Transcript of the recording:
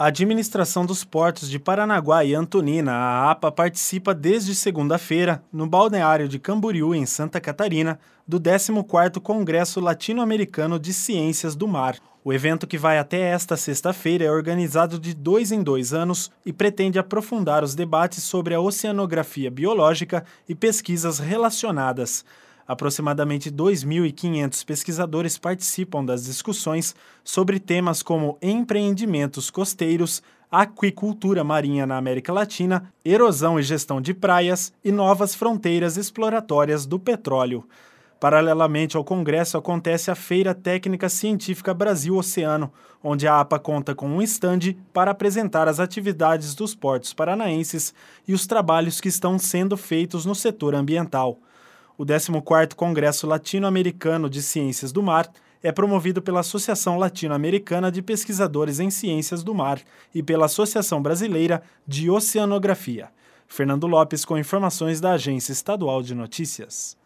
A Administração dos Portos de Paranaguá e Antonina, a APA, participa desde segunda-feira, no balneário de Camboriú, em Santa Catarina, do 14º Congresso Latino-Americano de Ciências do Mar. O evento, que vai até esta sexta-feira, é organizado de 2 em 2 anos e pretende aprofundar os debates sobre a oceanografia biológica e pesquisas relacionadas. Aproximadamente 2.500 pesquisadores participam das discussões sobre temas como empreendimentos costeiros, aquicultura marinha na América Latina, erosão e gestão de praias e novas fronteiras exploratórias do petróleo. Paralelamente ao Congresso, acontece a Feira Técnica Científica Brasil-Oceano, onde a APA conta com um estande para apresentar as atividades dos portos paranaenses e os trabalhos que estão sendo feitos no setor ambiental. O 14º Congresso Latino-Americano de Ciências do Mar é promovido pela Associação Latino-Americana de Pesquisadores em Ciências do Mar e pela Associação Brasileira de Oceanografia. Fernando Lopes, com informações da Agência Estadual de Notícias.